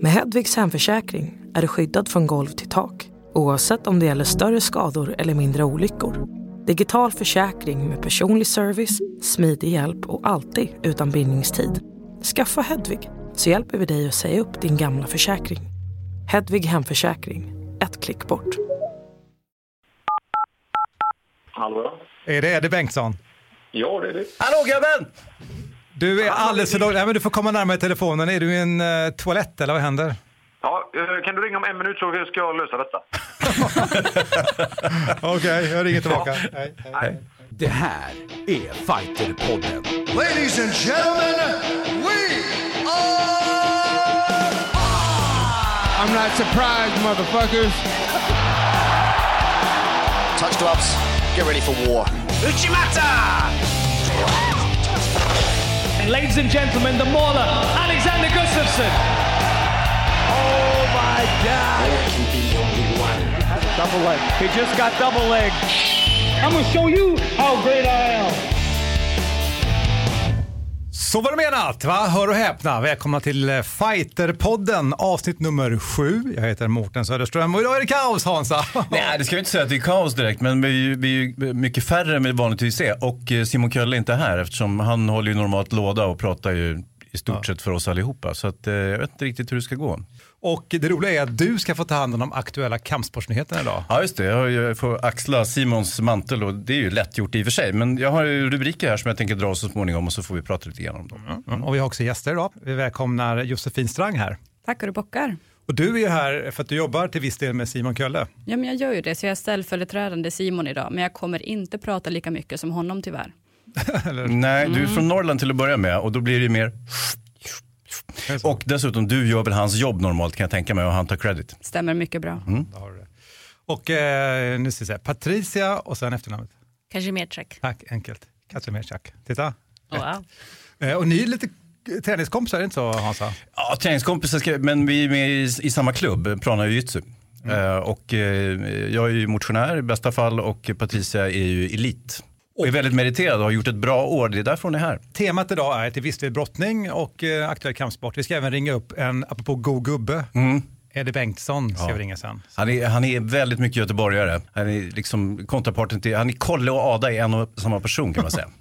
Med Hedvigs hemförsäkring är du skyddad från golv till tak, oavsett om det gäller större skador eller mindre olyckor. Digital försäkring med personlig service, smidig hjälp och alltid utan bindningstid. Skaffa Hedvig så hjälper vi dig att säga upp din gamla försäkring. Hedvig hemförsäkring, ett klick bort. Hallå? Är det Eddie Bengtsson? Ja, det är det. Hallå grabben! Du är alldeles för långt. Nej, men du får komma närmare telefonen. Är du i en toalett eller vad händer? Ja, kan du ringa om 1 minut så ska jag lösa detta. Okej, jag ringer tillbaka. Nej. Det här är Fighterpodden. Ladies and gentlemen, we are... I'm not surprised, motherfuckers. Touch gloves, get ready for war. Uchimata! And ladies and gentlemen, the mauler, Alexander Gustafsson. Oh my God! There can be only one. Double leg. He just got double leg. I'm gonna show you how great I am. Så var det menat, va? Hör och häpna. Välkomna till Fighterpodden, avsnitt nummer 7. Jag heter Mårten Söderström och idag är det kaos, Hansa. Nej, det ska vi inte säga att det är kaos direkt, men vi är ju mycket färre än vi vanligtvis är. Och Simon Kölle är inte här eftersom han håller ju normalt låda och pratar ju i stort sett för oss allihopa. Så att, jag vet inte riktigt hur det ska gå. Och det roliga är att du ska få ta hand om de aktuella kampsportsnyheterna idag. Ja, just det. Jag får axla Simons mantel och det är ju lätt gjort i och för sig. Men jag har ju rubriker här som jag tänker dra så småningom och så får vi prata lite grann om dem. Och vi har också gäster idag. Vi välkomnar Josefin Strang här. Tack och du bockar. Och du är ju här för att du jobbar till viss del med Simon Kölle. Ja, men jag gör ju det, så jag är ställföreträdande Simon idag. Men jag kommer inte prata lika mycket som honom tyvärr. Nej, du är från Norrland till att börja med och då blir det ju mer... Och dessutom, du gör väl hans jobb normalt kan jag tänka mig och han tar credit. Stämmer mycket bra. Och nu ska jag säga Patricia och sen efternamnet. Kazimierczak. Tack, enkelt. Kazimierczak. Titta. Wow. Och ni är lite träningskompisar, är det inte så, Hansa? Ja, träningskompisar, men vi är med i samma klubb, Prana Jiu-Jitsu. Och jag är ju motionär i bästa fall och Patricia är ju elit. Och är väldigt meriterad och har gjort ett bra år, det är därför hon är här. Temat idag är till viss del brottning och aktuell kampsport. Vi ska även ringa upp en, apropå god gubbe, Eddie Bengtsson ska vi ringa sen. Han är väldigt mycket göteborgare. Han är liksom kontraparten till, han är Kolle och Ada i en och samma person kan man säga.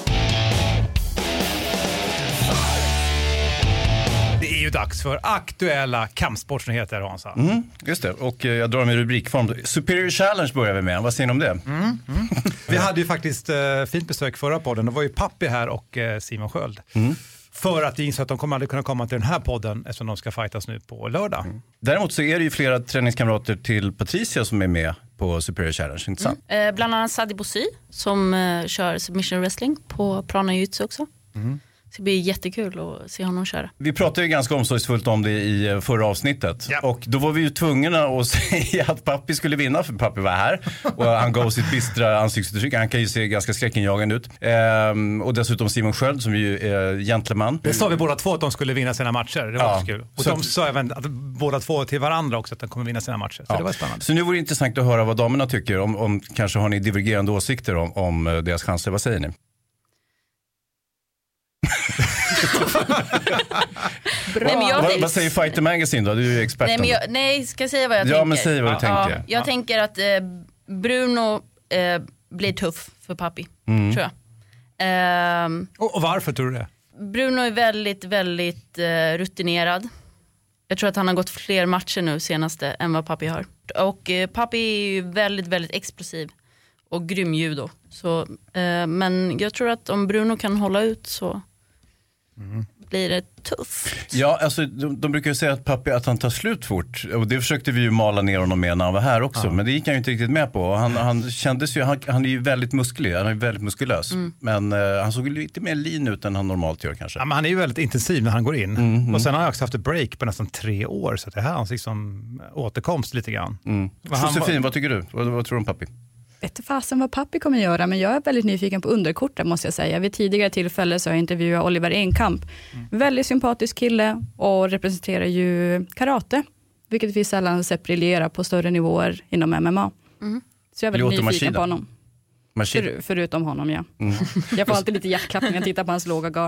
Det är ju dags för aktuella kampsportsnyheter, Hansa. Just det, och jag drar med rubrikform. Superior Challenge börjar vi med, vad säger ni om det? Vi hade ju faktiskt fint besök förra podden. Det var ju Pappi här och Simon Sköld. För att vi insåg att de kommer aldrig kunna komma till den här podden eftersom de ska fightas nu på lördag. Däremot så är det ju flera träningskamrater till Patricia som är med på Superior Challenge, inte sant? Bland annat Sadi Bosi som kör submission wrestling på Prana Jiu-Jitsu också. Så det blir jättekul att se honom köra. Vi pratade ju ganska omsorgsfullt om det i förra avsnittet. Ja. Och då var vi ju tvungna att säga att Pappi skulle vinna för Pappi var här. Och han gav sitt bistra ansiktsuttryck. Han kan ju se ganska skräckinjagande ut. Och dessutom Simon Sköld som ju är gentleman. Det sa vi båda två att de skulle vinna sina matcher. Det var också kul. Och de sa även att båda två till varandra också att de kommer vinna sina matcher. Så det var spännande. Så nu vore det intressant att höra vad damerna tycker. Om kanske har ni divergerande åsikter om deras chanser. Vad säger ni? Vad säger Fighter Magazine då? Du är ju experten. Nej, ska jag säga vad jag tänker? Ja, men säg vad du tänker. Jag tänker att Bruno blir tuff för Pappi, tror jag. Och varför tror du det? Bruno är väldigt, väldigt rutinerad. Jag tror att han har gått fler matcher nu senaste än vad Pappi har. Och Pappi är ju väldigt, väldigt explosiv och grym judo. Så, men jag tror att om Bruno kan hålla ut så blir det tufft. Ja, alltså de brukar ju säga att Pappi att han tar slut fort. Och det försökte vi ju mala ner honom med när han var här också. Men det gick han ju inte riktigt med på. Han kändes ju, han är ju väldigt musklig. Han är väldigt muskulös. Men han såg lite mer lean ut än han normalt gör kanske. Ja, men han är ju väldigt intensiv när han går in. Och sen har han också haft ett break på nästan 3 år. Så det här är hans liksom återkomst lite grann. Josefin, vad tycker du? Vad tror du om Pappi? Vet inte fasen vad Pappi kommer göra, men jag är väldigt nyfiken på underkortet måste jag säga. Vid tidigare tillfälle så har jag intervjuat Oliver Enkamp. Väldigt sympatisk kille och representerar ju karate, vilket vi sällan sett briljera på större nivåer inom MMA. Så jag är väldigt nyfiken på honom. Förutom honom, ja. Jag får alltid lite hjärtklappning när jag tittar på hans låga garn.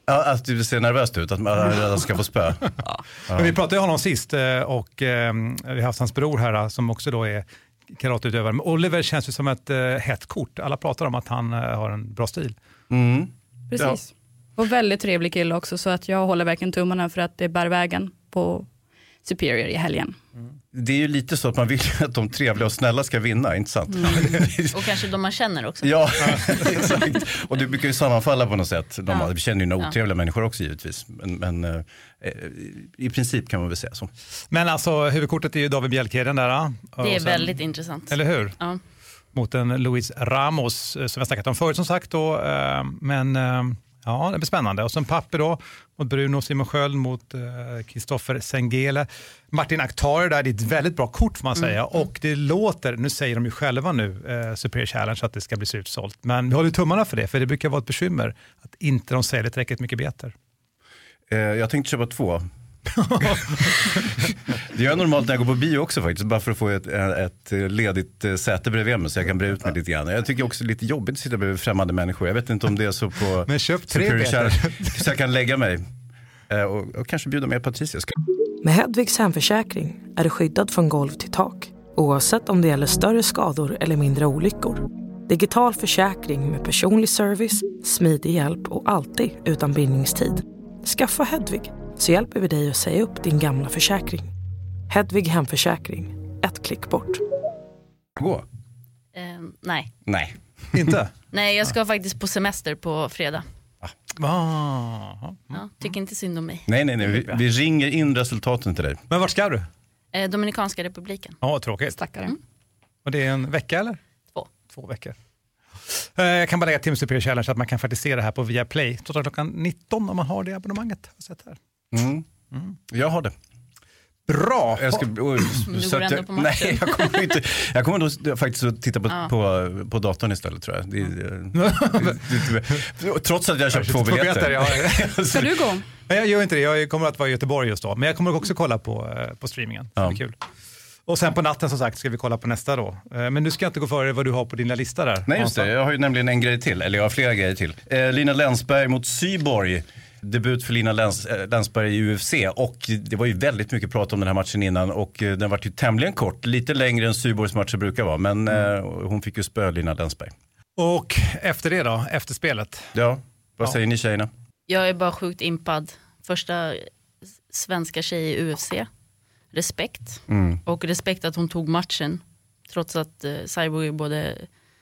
Ja, att det ser nervöst ut, att man redan ska få spö. Men vi pratade ju om honom sist och vi har haft hans bror här som också då är karateutövare. Men Oliver känns ju som ett hett kort. Alla pratar om att han har en bra stil. Precis. Ja. Och väldigt trevlig kille också, så att jag håller verkligen tummarna för att det bär vägen på Superior i helgen. Det är ju lite så att man vill att de trevliga och snälla ska vinna, inte sant? Och kanske de man känner också. Ja, exakt. Och det brukar ju sammanfalla på något sätt. Vi känner ju några otrevliga människor också givetvis. Men i princip kan man väl säga så. Men alltså huvudkortet är ju David Bjelkheden där. Det är väldigt intressant. Eller hur? Ja. Mot en Luis Ramos som jag snackat om förut som sagt då. Men ja, det blir spännande. Och sen Papi då mot Bruno Simonsköld mot Kristoffer Sengele. Martin Akhtar där, det är ett väldigt bra kort får man säga. Och det låter, nu säger de ju själva nu, Superior Challenge att det ska bli slutsålt. Men vi håller tummarna för det, för det brukar vara ett bekymmer att inte de säljer tillräckligt mycket biljetter. Jag tänkte köpa 2. Det gör jag normalt när jag går på bio också faktiskt, bara för att få ett ledigt säte bredvid mig så jag kan bre ut mig lite grann. Jag tycker också det är lite jobbigt att sitta bredvid främmande människor. Jag vet inte om det är så på... Men köp 3 biljetter. Så jag kan lägga mig och kanske bjuda med Patricia. Med Hedvigs hemförsäkring är du skyddad från golv till tak, oavsett om det gäller större skador eller mindre olyckor. Digital försäkring med personlig service, smidig hjälp och alltid utan bindningstid. Skaffa Hedvig så hjälper vi dig att säga upp din gamla försäkring. Hedvig hemförsäkring, ett klick bort. Gå? Nej. Inte? Nej, jag ska faktiskt på semester på fredag. Ja, tycker inte synd om mig. Nej. Vi ringer in resultaten till dig. Men vart ska du? Dominikanska republiken. Ja, tråkigt. Stackare. Och det är en vecka eller? 2 veckor. Jag kan bara lägga till Superior Challenge att man kan faktiskt se det här på Viaplay. Klockan 19 om man har det abonnemanget. Sett här. Jag har det. Bra! Du går ändå på matchen. Nej, jag kommer då faktiskt att titta på datorn istället tror jag. Trots att jag har köpt 2 biljetter. Ska du gå? Nej, jag gör inte det. Jag kommer att vara i Göteborg just då. Men jag kommer också kolla på streamingen. Det är kul. Och sen på natten som sagt ska vi kolla på nästa då. Men du ska inte gå före vad du har på dina lista där. Nej just det, jag har ju nämligen en grej till. Eller jag har flera grejer till. Lina Länsberg mot Syborg. Debut för Lina Länsberg i UFC. Och det var ju väldigt mycket prat om den här matchen innan. Och den var ju tämligen kort. Lite längre än Syborgs matcher brukar vara. Men hon fick ju spö Lina Länsberg. Och efter det då? Efter spelet? Ja, vad säger ni tjejerna? Jag är bara sjukt impad. Första svenska tjej i UFC. Respekt. Och respekt att hon tog matchen. Trots att Cyborg är både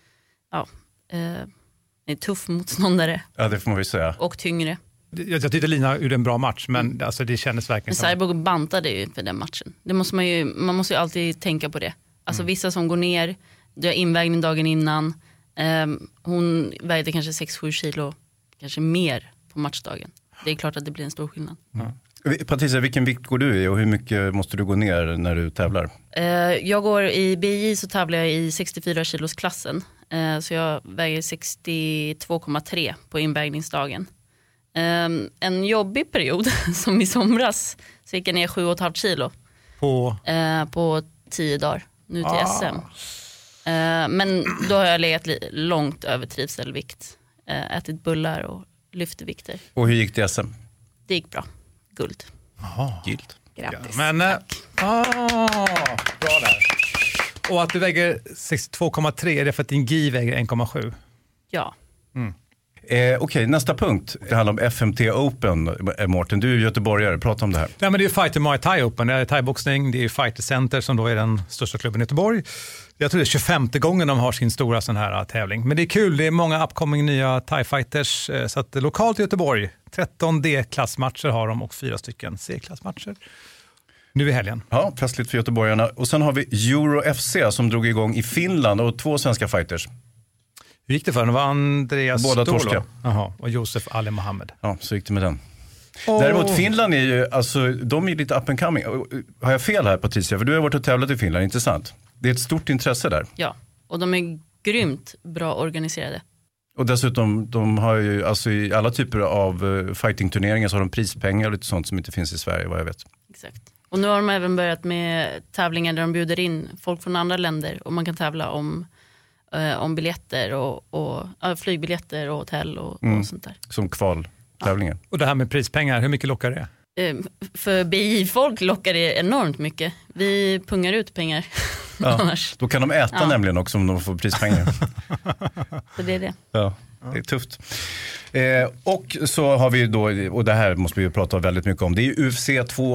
är tuff motståndare. Ja, det får man ju säga. Och tyngre. Jag tyckte Lina gjorde en bra match, men alltså, det kändes verkligen som... Men Cyborg bantade ju för den matchen. Det måste man måste ju alltid tänka på det. Alltså vissa som går ner, det är invägning dagen innan. Hon vägde kanske 6-7 kilo, kanske mer på matchdagen. Det är klart att det blir en stor skillnad. Patricia, vilken vikt går du i och hur mycket måste du gå ner när du tävlar? Jag går i BI så tävlar jag i 64 kilos klassen. Så jag väger 62,3 på invägningsdagen. En jobbig period som i somras så gick jag ner 7,5 kilo på 10 dagar nu till SM. Men då har jag legat långt över trivselvikt. Ätit bullar och lyft vikter. Och hur gick det SM? Det gick bra. Guld. Guld. Grattis. Men, bra där. Och att du väger 62,3 är det för att din GI väger 1,7? Ja. Okej, nästa punkt. Det handlar om FMT Open. Mårten, du är göteborgare. Prata om det här. Ja, men det är Fighter Muay Thai Open. Det är thaiboxning. Det är Fighter Center som då är den största klubben i Göteborg. Jag tror det är 25:e gången de har sin stora sån här tävling. Men det är kul. Det är många upcoming nya thai-fighters. Så att lokalt i Göteborg, 13 D-klassmatcher har de och 4 stycken C-klassmatcher. Nu i helgen. Ja, festligt för göteborgarna. Och sen har vi Euro FC som drog igång i Finland och 2 svenska fighters. Hur gick det för den? Det var Andreas Båda Stolo. torska. Jaha, och Josef Ali Mohammed. Ja, så gick det med den. Däremot Finland är ju, alltså de är lite up and coming. Har jag fel här Patricia? För du har varit och tävlat i Finland, intressant. Det är ett stort intresse där. Ja, och de är grymt bra organiserade. Och dessutom, de har ju, alltså i alla typer av fightingturneringar så har de prispengar och lite sånt som inte finns i Sverige, vad jag vet. Exakt. Och nu har de även börjat med tävlingar där de bjuder in folk från andra länder och man kan tävla om biljetter och flygbiljetter och hotell och sånt där. Som kval. tävlingen. Och det här med prispengar, hur mycket lockar det? För BI-folk lockar det enormt mycket. Vi pungar ut pengar. Annars. Då kan de äta nämligen också om de får prispengar. Så det är det. Ja, det är tufft. Och så har vi då, och det här måste vi ju prata väldigt mycket om, det är UFC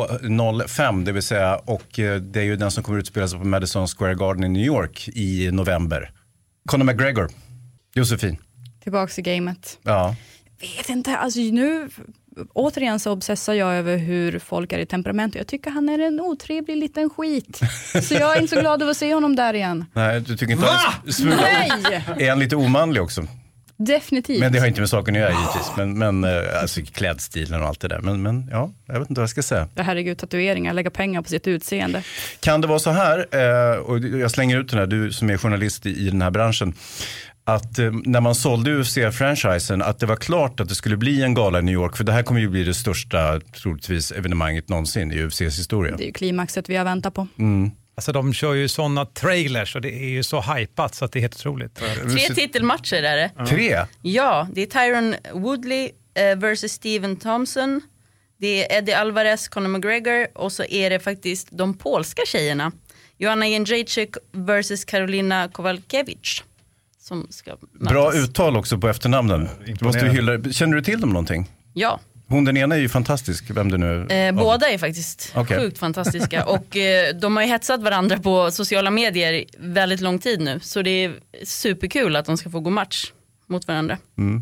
205, det vill säga, och det är ju den som kommer utspelas på Madison Square Garden i New York i november. Conor McGregor, Josefin. Tillbaks i gamet. Ja. Vet inte, alltså nu återigen så obsessar jag över hur folk är i temperament. Jag tycker han är en otrevlig liten skit. Så jag är inte så glad över att se honom där igen. Nej, du tycker inte Nej! Är han lite omanlig också? Definitivt. Men det har inte med saken att göra givetvis. Men alltså klädstilen och allt det där. Men ja, jag vet inte vad jag ska säga. Herregud, tatueringar, lägga pengar på sitt utseende. Kan det vara så här, och jag slänger ut den här, du som är journalist i den här branschen, att när man sålde UFC-franchisen, att det var klart att det skulle bli en gala i New York, för det här kommer ju bli det största, troligtvis, evenemanget någonsin i UFCs historia. Det är ju klimaxet vi har väntat på. Alltså de kör ju sådana trailers och det är ju så hypat så att det är helt otroligt. 3 titelmatcher är det. 3? Ja, det är Tyron Woodley versus Steven Thompson. Det är Eddie Alvarez, Conor McGregor, och så är det faktiskt de polska tjejerna. Joanna Jędrzejczyk versus Karolina Kowalkiewicz. Som ska mötas. Bra uttal också på efternamnen. Du måste ju hylla. Känner du till dem någonting? Ja. Hon den ena är ju fantastisk, vem det nu båda är faktiskt sjukt fantastiska. Och de har ju hetsat varandra på sociala medier väldigt lång tid nu. Så det är superkul att de ska få gå match mot varandra.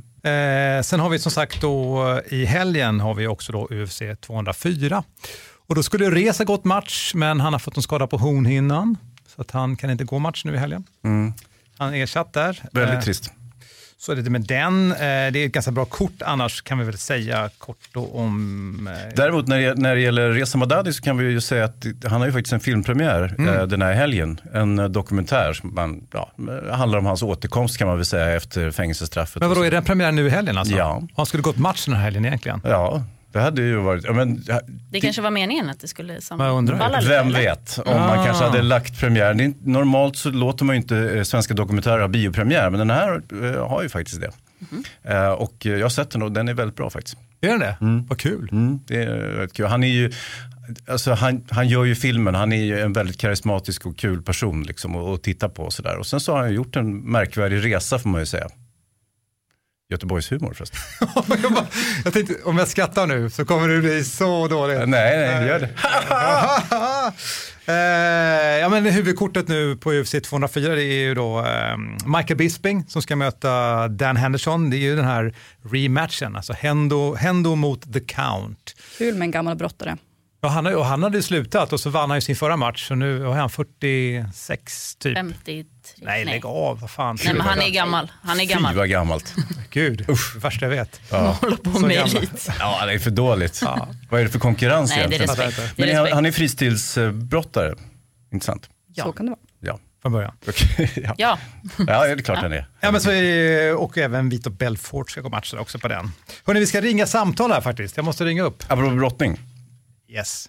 Sen har vi som sagt då i helgen har vi också då UFC 204. Och då skulle Reza gått match, men han har fått en skada på hornhinnan. Så att han kan inte gå match nu i helgen. Han är ersatt där. Väldigt trist. Så är det med den. Det är ett ganska bra kort, annars kan vi väl säga kort då om... Däremot när det gäller Reza Madadi så kan vi ju säga att han har ju faktiskt en filmpremiär den här helgen. En dokumentär som handlar om hans återkomst, kan man väl säga, efter fängelsestraffet. Men vadå, är det en premiär nu i helgen alltså? Ja. Han skulle gått match den här helgen egentligen? Ja. Det hade ju varit... det kanske var meningen att det skulle sammanfalla lite. Vem vet om man kanske hade lagt premiär. Normalt så låter man ju inte svenska dokumentärer ha biopremiär, men den här har ju faktiskt det. Och jag har sett den och den är väldigt bra faktiskt. Är den det? Vad kul. Det är väldigt kul. Han är ju... Alltså han gör ju filmen, han är ju en väldigt karismatisk och kul person liksom, att titta på och sådär. Och sen så har han gjort en märkvärdig resa, får man ju säga. Göteborgs humor förresten. Jag tänkte, om jag skrattar nu så kommer det bli så dåligt. Nej, gör det. Ja, men huvudkortet nu på UFC 204 det är ju då Michael Bisping som ska möta Dan Henderson. Det är ju den här rematchen, alltså Hendo mot The Count. Kul med en gammal brottare. Ja, han hade slutat och så vann han ju sin förra match och nu har han 46 typ. 53. Nej, lägg av, vad fan. Nej, men han är gammal. Fy vad gammalt. Gud, det värsta jag vet. Ja. Håller på med elit. Ja, det är för dåligt. Ja. Vad är det för konkurrens egentligen? Det är respekt. Men han är fristilsbrottare, intressant. Ja. Så kan det vara. Ja. Från början. Okay. Ja. Ja, det är klart han är. Ja, men så och även Vito Belfort ska gå matcher också på den. Hörrni, vi ska ringa samtal här faktiskt. Jag måste ringa upp. Apropå brottning. Yes.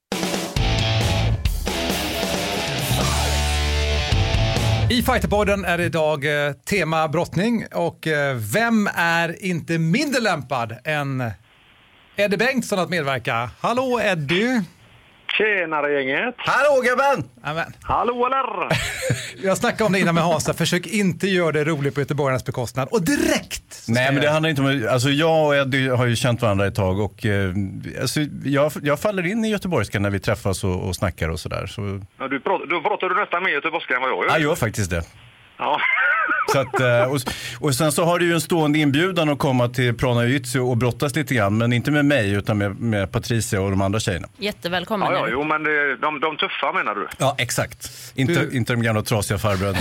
I Fighterpodden är det idag tema brottning och vem är inte mindre lämpad än Eddie Bengtsson att medverka? Hallå Eddie! Tjenare gänget! Hallå gubben! Amen. Hallå eller? Jag snackade om det innan med Hansa, försök inte göra det roligt på göteborgarnas bekostnad. Och direkt! Nej, men det handlar inte om... Alltså jag och Eddie har ju känt varandra ett tag och alltså, jag faller in i göteborgska när vi träffas och snackar och sådär. Så... Ja, då pratar du nästan mer göteborgska än vad jag gör. Jag gör faktiskt det. Ja. Så att, och sen så har du ju en stående inbjudan att komma till Prana Jiu-Jitsu och brottas lite grann, men inte med mig utan med Patricia och de andra tjejerna. Jättevälkommen. Ja, jo, men de tuffa menar du? Ja, exakt. Inte de gamla trasiga farbröderna.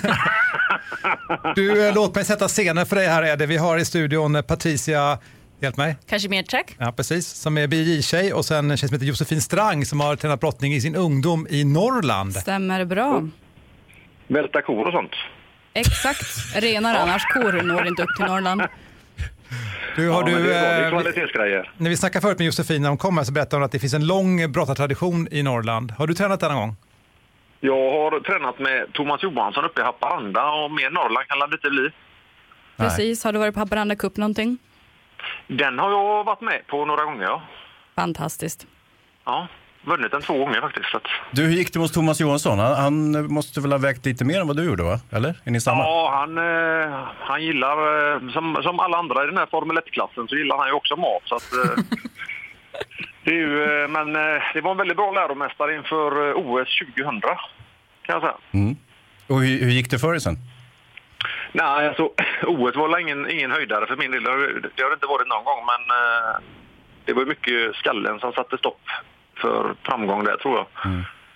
Du, låt mig sätta scenen för dig här Eddie. Vi har i studion Patricia, hjälp mig. Kashmir Track. Ja, precis. Som är BJ-tjej och sen en tjej som heter Josefin Strang som har tränat brottning i sin ungdom i Norrland. Stämmer bra. Välta kor och sånt. Exakt. Renar annars. Kor når inte upp till Norrland. Det är kvalitetsgrejer. När vi snackade förut med Josefin när hon kommer så berättade hon att det finns en lång brottartradition i Norrland. Har du tränat den någon gång? Jag har tränat med Thomas Johansson uppe i Haparanda och mer Norrland kan det inte bli. Precis. Har du varit på Haparanda Cup någonting? Den har jag varit med på några gånger, ja. Fantastiskt. Ja, vunnit den 2 gånger faktiskt. Så att... Du, hur gick det mot Thomas Johansson? Han måste väl ha vägt lite mer än vad du gjorde, va? Eller? Är ni samma? Ja, han gillar, som alla andra i den här Formel 1-klassen, så gillar han ju också mat. Så att, det är ju, men det var en väldigt bra läromästare inför OS 2000, kan jag säga. Mm. Och hur gick det för dig sen? Nej, alltså OS var ingen höjdare för min del. Det har inte varit någon gång, men det var mycket skallen som satte stopp för framgång där, tror jag.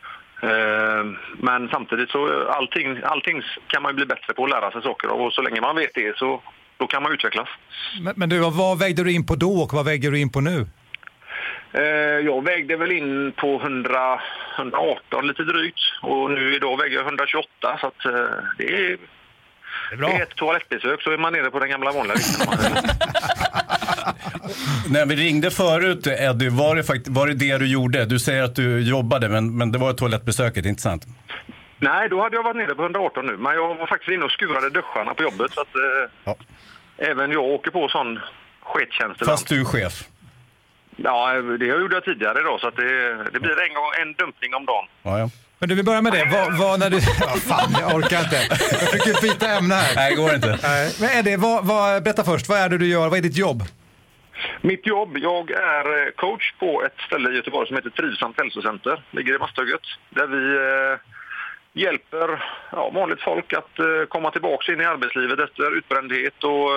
Men samtidigt så allting kan man ju bli bättre på att lära sig saker, och så länge man vet det så då kan man utvecklas. Men du, vad vägde du in på då och vad väger du in på nu? Jag vägde väl in på 118 lite drygt, och nu idag väger jag 128, så att det är bra. Det är ett toalettbesök så är man nere på den gamla vanliga vikten. När vi ringde förut, Eddie, var det du gjorde? Du säger att du jobbade, men det var toalettbesöket, inte sant? Nej, då hade jag varit nere på 118 nu, men jag var faktiskt inne och skurade duscharna på jobbet, så att även jag åker på sån skettjänst. Fast du är chef? Ja, det gjorde jag tidigare då, så att det blir en dumpning om dagen. Ja. Men du, vill börja med det. Vad när du... fan, jag orkar inte. Jag fick ju byta ämne här. Nej, det går inte. Men Eddie, berätta först. Vad är det du gör? Vad är ditt jobb? Mitt jobb? Jag är coach på ett ställe i Göteborg som heter Trivsamt hälsocenter. Ligger i Masthugget. Där vi hjälper vanligt folk att komma tillbaka in i arbetslivet efter utbrändhet, och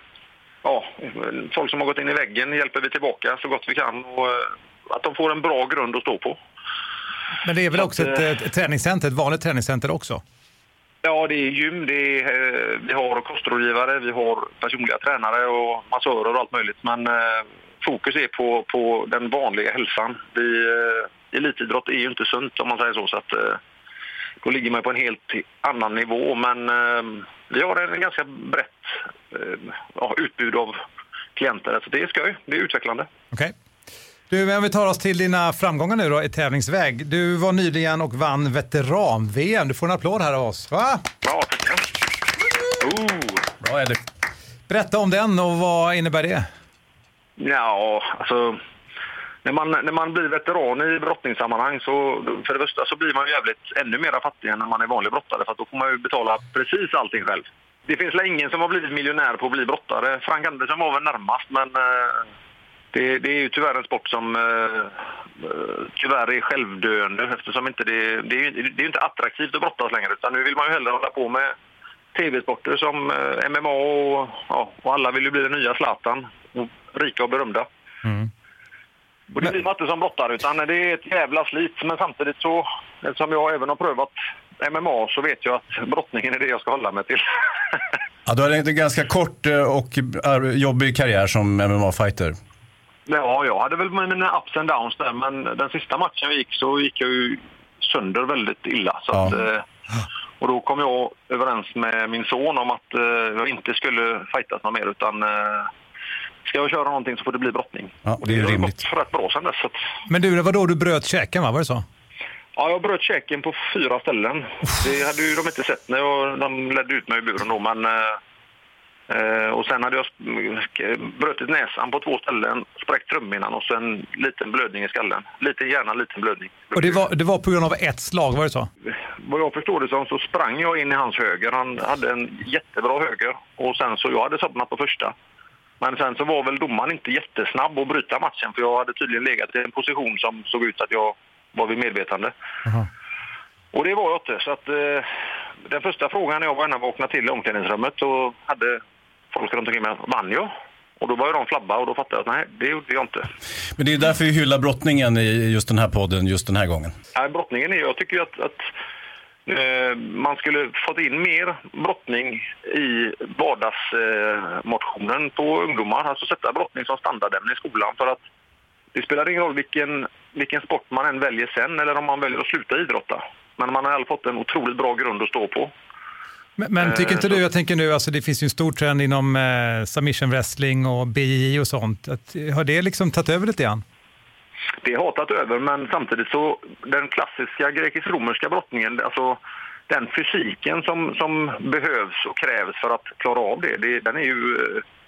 folk som har gått in i väggen hjälper vi tillbaka så gott vi kan, och att de får en bra grund att stå på. Men det är väl också ett träningscenter, ett vanligt träningscenter också? Ja, det är gym, vi har kostrådgivare, vi har personliga tränare och massörer och allt möjligt. Men fokus är på den vanliga hälsan. Elitidrott är ju inte sunt, om man säger så att då ligger man på en helt annan nivå. Men vi har en ganska brett utbud av klienter, så det är skoj, det är utvecklande. Okej. Du, om vi tar oss till dina framgångar nu då i tävlingsväg. Du var nyligen och vann veteran-VM. Du får en applåd här av oss, va? Ja, tackar. Bra är det. Berätta om den och vad innebär det? Ja, alltså när man blir veteran i brottningssammanhang, så för det första så blir man jävligt ännu mer fattig än när man är vanlig brottare, för att då får man ju betala precis allting själv. Det finns väl ingen som har blivit miljonär på att bli brottare. Frank Andersson var väl närmast, men det är ju tyvärr en sport som tyvärr är självdöende, eftersom inte det är inte attraktivt att brottas längre, utan nu vill man ju hellre hålla på med tv-sporter som MMA och alla vill ju bli den nya Zlatan, och rika och berömda. Och det blir man inte som brottare, utan det är ett jävla slit. Men samtidigt så, eftersom jag även har prövat MMA, så vet jag att brottningen är det jag ska hålla mig till. Ja, du har en ganska kort och jobbig karriär som MMA-fighter. Ja, jag hade väl mina ups and downs där, men den sista matchen så gick jag ju sönder väldigt illa. Så att, och då kom jag överens med min son om att jag inte skulle fightas något mer, utan ska jag köra någonting så får det bli brottning. Ja, det är rimligt. För rätt bra sen dess. Så att... Men du, det var då du bröt käken, va? Var det så? Ja, jag bröt käken på 4 ställen. Det hade ju de inte sett när de ledde ut mig i buren då, men... och sen hade jag brutit näsan på 2 ställen, spräckt trumhinnan och sen liten blödning i skallen. Liten blödning. Och det var på grund av ett slag, var det så? Vad jag förstår det så sprang jag in i hans höger. Han hade en jättebra höger, och sen så jag hade somnat på första. Men sen så var väl domaren inte jättesnabb att bryta matchen, för jag hade tydligen legat i en position som såg ut att jag var vid medvetande. Och det var jag inte, så att den första frågan när jag var vaknade till i omklädningsrummet, så hade folk runt omkring mig, vann jag? Och då var de flabba, och då fattade jag att nej, det gjorde jag inte. Men det är därför vi hyllar brottningen i just den här podden, just den här gången. Ja, brottningen är, jag tycker ju att man skulle fått in mer brottning i vardagsmotionen på ungdomar. Alltså sätta brottning som standardämne i skolan, för att det spelar ingen roll vilken sport man än väljer sen, eller om man väljer att sluta idrotta. Men man har i alla fall fått en otroligt bra grund att stå på. Men tycker inte du, jag tänker nu, alltså det finns ju en stor trend inom submission wrestling och BJJ och sånt. Har det liksom tagit över lite grann? Det har tagit över, men samtidigt så den klassiska grekisk-romerska brottningen, alltså den fysiken som behövs och krävs för att klara av det, den är ju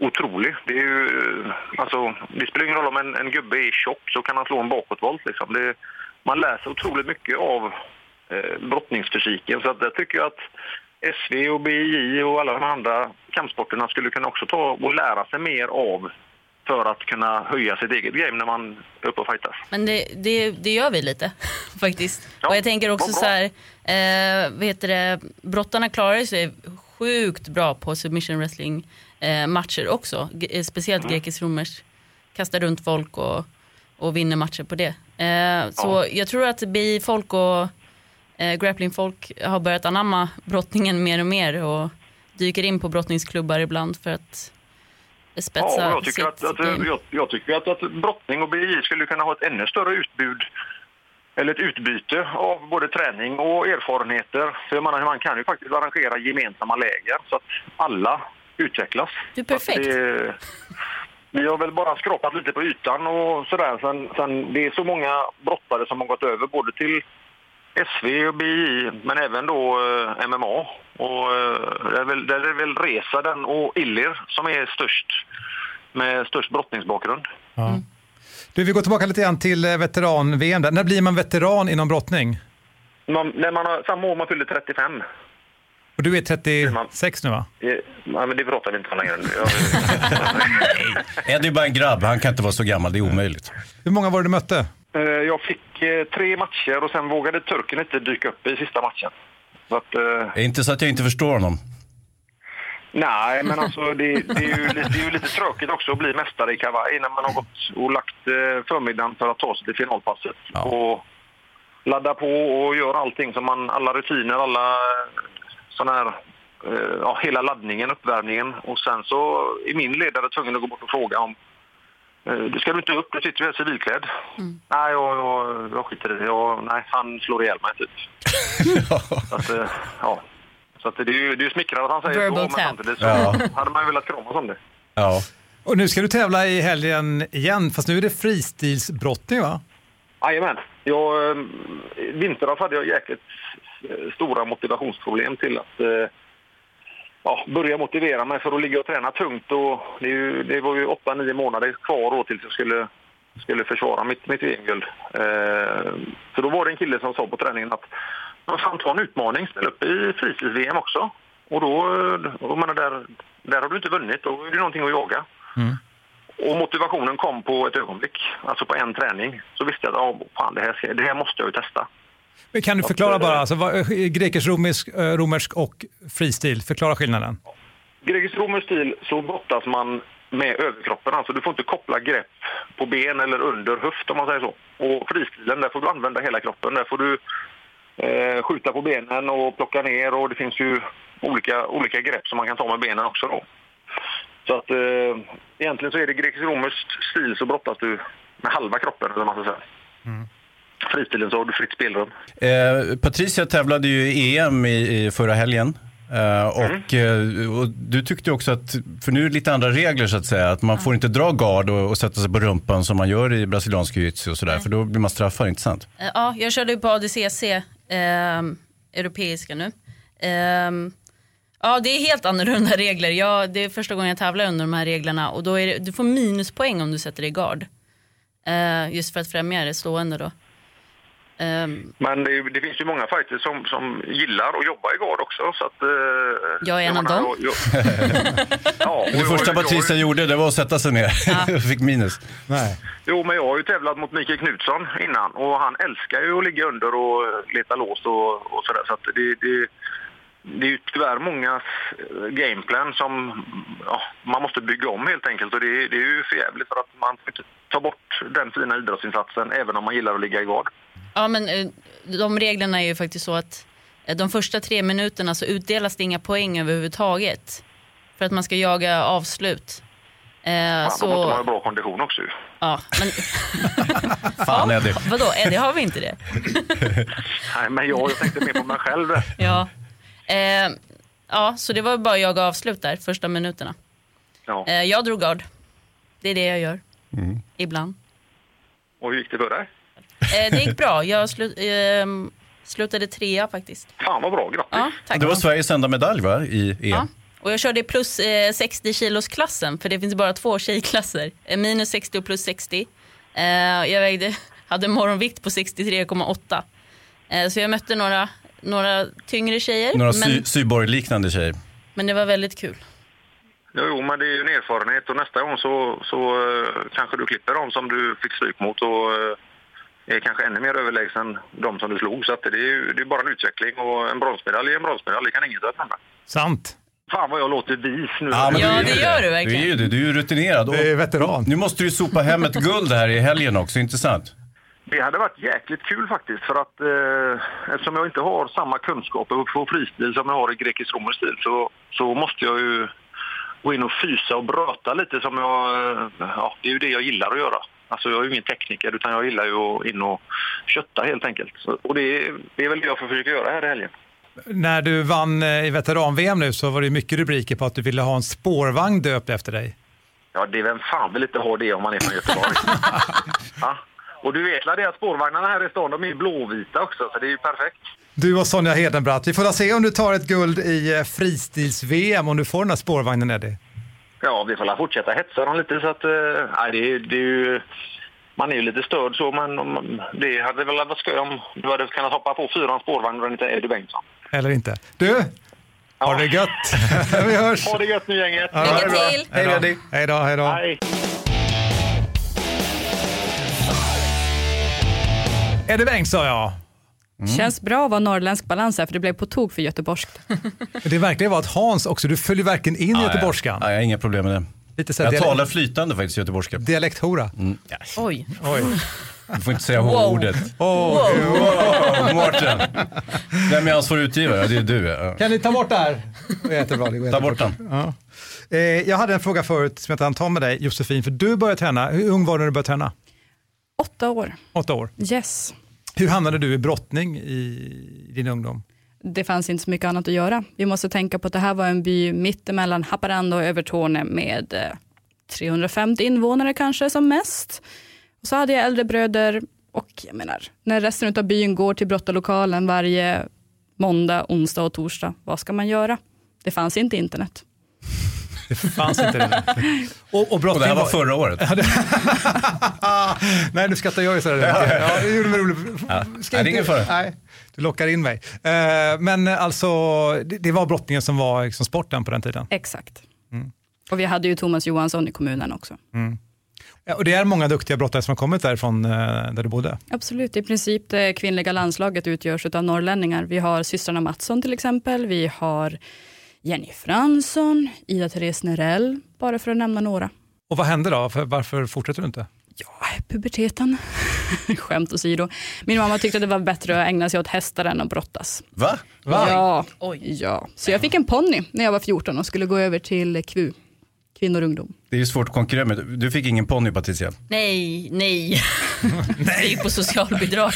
otrolig. Det är ju, alltså, det spelar ingen roll om en gubbe är tjock så kan han slå en bakåtvolt. Liksom. Man läser otroligt mycket av brottningsfysiken. Så att jag tycker att SV och BI och alla de andra kampsporterna skulle kunna också ta och lära sig mer av för att kunna höja sitt eget game när man är uppe och fightas. Men det gör vi lite faktiskt. Ja, och jag tänker också så här, brottarna klarar sig sjukt bra på submission wrestling matcher också. Speciellt grekisk-romersk. Kastar runt folk och vinner matcher på det. Så jag tror att BI-folk och grappling-folk har börjat anamma brottningen mer och mer och dyker in på brottningsklubbar ibland för att spetsa. Ja, jag tycker att brottning och BI skulle kunna ha ett ännu större utbud eller ett utbyte av både träning och erfarenheter. För man kan ju faktiskt arrangera gemensamma läger så att alla utvecklas. Det är perfekt. Vi har väl bara skrapat lite på ytan och sådär. Sen det är så många brottare som har gått över både till SV och BI men även då MMA. Och där är väl Resaden och Illir som är med störst brottningsbakgrund. Ja. Du, vi går tillbaka lite grann till veteran-VM. När blir man veteran inom brottning? När man har samma år man fyller 35. Och du är 36 nu, va? Ja, men det pratar vi inte om längre. Det är bara en grabb, han kan inte vara så gammal, det är omöjligt. Hur många var det du mötte? Jag fick 3 matcher och sen vågade turken inte dyka upp i sista matchen. Så att, det är inte så att jag inte förstår honom. Nej, men alltså det är ju lite tråkigt också att bli mästare i kavaj när man har gått och lagt förmiddagen för att ta sig till finalpasset. Ja. Och ladda på och göra allting som alla rutiner, alla sådana här, hela laddningen, uppvärmningen. Och sen så är min ledare tvungen att gå bort och fråga om ska du inte upp, du sitter ju civilklädd. Nej, jag skiter i det. Nej, han slår ihjäl mig typ. Så att det är ju smickrande att han säger verbal så, men samtidigt så hade man ju velat krama som det. Ja. Och nu ska du tävla i helgen igen, fast nu är det fristilsbrottning, va? Jajamän. Vintras hade jag jäkligt stora motivationsproblem till att börja motivera mig för att ligga och träna tungt. Och det var ju 8-9 månader kvar då tills jag skulle försvara mitt VM-guld. Så då var det en kille som sa på träningen att man kan ta en utmaning, ställa upp i fritids-VM också. Och då, där har du inte vunnit, då är det någonting att jaga. Mm. Och motivationen kom på ett ögonblick, alltså på en träning. Så visste jag att det här måste jag ju testa. Men kan du förklara bara, alltså, grekisk-romersk och fristil, förklara skillnaden. Grekisk-romersk stil så brottas man med överkroppen, alltså du får inte koppla grepp på ben eller under höft om man säger så. Och fristilen, där får du använda hela kroppen, där får du skjuta på benen och plocka ner, och det finns ju olika grepp som man kan ta med benen också då. Så att egentligen så är det grekisk-romersk stil så brottas du med halva kroppen eller man ska säga. Mm. Fristilen så har du fritt spelrum. Patricia tävlade ju i EM i förra helgen. Och du tyckte också att, för nu är det lite andra regler så att säga, att man får inte dra gard och sätta sig på rumpan som man gör i brasiliansk jiu-jitsu och sådär, för då blir man straffad, inte sant? Ja, jag körde ju på ADCC, europeiska nu. Ja, det är helt annorlunda regler. Det är första gången jag tävlar under de här reglerna, och då är du får minuspoäng om du sätter dig i gard. Just för att främja det stående då. Men det finns ju många fighters som gillar att jobba i gard också, så att jag är en av dem. Det första Patricia gjorde, det var att sätta sig ner. Jag fick minus. Nej. Jo, men jag har ju tävlat mot Mikael Knutsson innan, och han älskar ju att ligga under och leta lås och sådär, så att det är ju tyvärr många gameplan som man måste bygga om helt enkelt, och det är ju för jävligt för att man tar bort den fina idrottsinsatsen även om man gillar att ligga i gard. Ja, men de reglerna är ju faktiskt så att de första 3 minuterna så utdelas det inga poäng överhuvudtaget för att man ska jaga avslut. Så måste man ha bra kondition också. Ja, men fan Eddie. Vadå, Eddie, har vi inte det? Nej, men jag tänkte mer på mig själv. Ja. Så det var bara jag avslut där första minuterna. Ja. Jag drog gard. Det är det jag gör. Ibland. Och hur gick det för dig? Det gick bra. Jag slutade 3 faktiskt. Fan vad bra, grattis. Ja, tack. Det var Sveriges enda medalj, va, i EM? Och jag körde plus 60 kilos klassen, för det finns bara 2 tjejklasser. Minus 60 och plus 60. Jag hade morgonvikt på 63,8. Så jag mötte några tyngre tjejer. Några cyborg-liknande tjejer. Men det var väldigt kul. Jo, men det är ju en erfarenhet och nästa gång så kanske du klipper dem som du fick stryk mot och är kanske ännu mer överlägsen de som du slog. Så att det är bara en utveckling och en bronsmedalj är en bronsmedalj, det kan ingen ta fram. Sant. Fan vad jag låter vis nu. Ja, det gör du verkligen. Du är ju rutinerad. Du är veteran. Nu måste du sopa hem ett guld här i helgen också, intressant. Det hade varit jäkligt kul faktiskt för att eftersom jag inte har samma kunskaper på fristil som jag har i grekisk-romersk stil så måste jag ju gå in och fysa och bröta lite som det är ju det jag gillar att göra. Alltså jag är ju ingen tekniker utan jag gillar ju att in och kötta helt enkelt. Och det är väl det jag försöker göra här i helgen. När du vann i veteran-VM nu så var det mycket rubriker på att du ville ha en spårvagn döpt efter dig. Ja, det är vem fan vill inte ha det om man är från Göteborg. Ja. Och du vet det att spårvagnarna här i stan, de är blåvita också, så det är ju perfekt. Du och Sonja Hedenbratt, vi får se om du tar ett guld i fristils-VM om du får den här spårvagnen, Eddie. Ja, vi får fortsätta hetsa dem lite så att det är ju... Man är ju lite störd så, men det hade väl varit skoj om du hade kunnat hoppa på 4 spårvagnar och inte Eddie Bengtsson. Eller inte. Du, ha det gött. Vi hörs. Ha det gött nu, gänget. Ja, lycka till. Hej då, Eddie. Hej då, hej då. Hej. Eddie Bengtsson, ja. Känns bra att vara norrländsk balans här, för det blev på tog för göteborgskt. Det verkligen var att Hans också, du följer verkligen in i göteborgskan. Ja, jag har inga problem med det. Lite så jag talar flytande faktiskt göteborgska. Dialekthora. Yes. Oj. Du får inte säga ordet. Wow, Mårten. Vem är ansvarig utgivare? Det är du. Ja. Kan ni ta bort det här? Det är jättebra. Ta bort den. Ja. Jag hade en fråga förut som jag tänkte ta med dig, Josefin, för du började träna. Hur ung var du när du började träna? 8 år. 8 år? Yes. Hur hamnade du i brottning i din ungdom? Det fanns inte så mycket annat att göra. Vi måste tänka på att det här var en by mittemellan Haparanda och Övertorneå med 350 invånare kanske som mest. Och så hade jag äldre bröder och jag menar, när resten av byn går till brottarlokalen varje måndag, onsdag och torsdag, vad ska man göra? Det fanns inte internet. Det fanns inte det. Och det här var förra året. Nej, nu skrattar jag ju sådär. Ja, det gjorde mig roligt. Nej, det är ingen fara. Nej, du lockar in mig. Men alltså, det var brottningen som var liksom sporten på den tiden. Exakt. Och vi hade ju Thomas Johansson i kommunen också. Ja, och det är många duktiga brottare som har kommit därifrån där du bodde? Absolut, i princip det kvinnliga landslaget utgörs av norrlänningar. Vi har systrarna Mattsson till exempel, vi har Jenny Fransson, Ida-Therese Nerell, bara för att nämna några. Och vad hände då? Varför fortsätter du inte? Ja, puberteten. Skämt åsido. Min mamma tyckte att det var bättre att ägna sig åt hästar än att brottas. Va? Ja. Oj. Ja. Så jag fick en ponny när jag var 14 och skulle gå över till KVU. Kvinnor och ungdom. Det är ju svårt att konkurrera med. Du fick ingen ponny, Patricia? Nej. Jag gick på socialbidrag.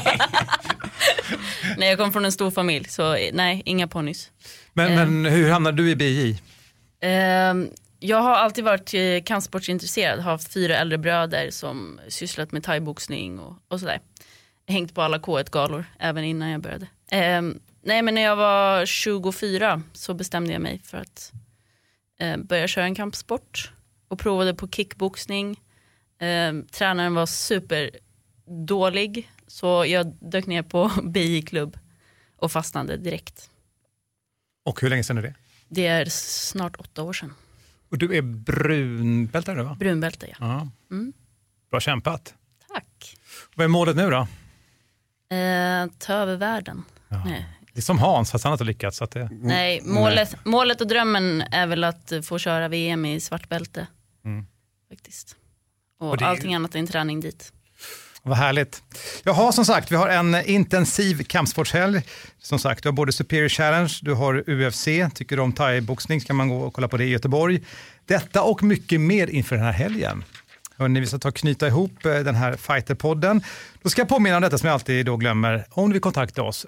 Nej, jag kom från en stor familj, så nej, inga ponnys. Men hur hamnade du i BJ? Jag har alltid varit kampsportsintresserad. Har haft 4 äldre bröder som sysslat med thaiboxning och sådär. Hängt på alla K1-galor, även innan jag började. Nej, men när jag var 24 så bestämde jag mig för att börja köra en kampsport. Och provade på kickboxning. Tränaren var superdålig. Så jag dök ner på BJ-klubb och fastnade direkt. Och hur länge sedan är det? Det är snart 8 år sedan. Och du är brunbälte nu, va? Brunbälte, ja. Bra kämpat. Tack. Vad är målet nu då? Ta över världen. Ja. Nej. Det är som Hans, fast han har inte lyckats. Så att det... Nej, målet och drömmen är väl att få köra VM i svartbälte. Faktiskt. Och allting annat är en träning dit. Vad härligt. Jaha, som sagt, vi har en intensiv kampsportshelg. Som sagt, du har både Superior Challenge, du har UFC, tycker du om thai-boxning så kan man gå och kolla på det i Göteborg. Detta och mycket mer inför den här helgen. Hörrni, vi ska ta och knyta ihop den här Fighterpodden. Då ska jag påminna om detta som jag alltid då glömmer. Om du vill kontakta oss,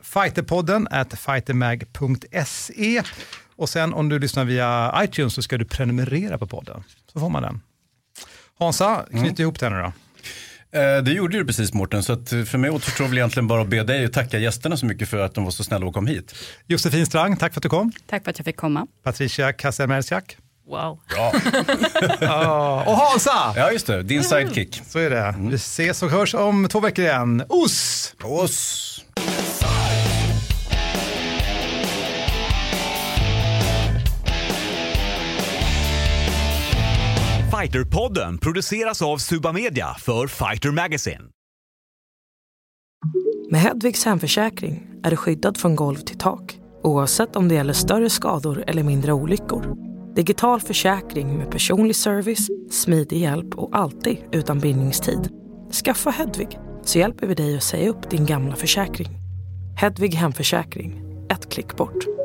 fighterpodden@fightermag.se. Och sen om du lyssnar via iTunes så ska du prenumerera på podden. Så får man den. Hansa, knyta ihop den nu då. Det gjorde du precis, Mårten, så att för mig återstår väl egentligen bara att be dig och tacka gästerna så mycket för att de var så snälla och kom hit. Josefin Strang, tack för att du kom. Tack för att jag fick komma. Patricia Kasselmersiak. Wow. Bra. Och Hansa! Ja, just det. Din sidekick. Så är det. Vi ses och hörs om 2 veckor igen. Oss! Fighterpodden produceras av Suba Media för Fighter Magazine. Med Hedvigs hemförsäkring är du skyddad från golv till tak, oavsett om det gäller större skador eller mindre olyckor. Digital försäkring med personlig service, smidig hjälp och alltid utan bindningstid. Skaffa Hedvig så hjälper vi dig att säga upp din gamla försäkring. Hedvig hemförsäkring, ett klick bort.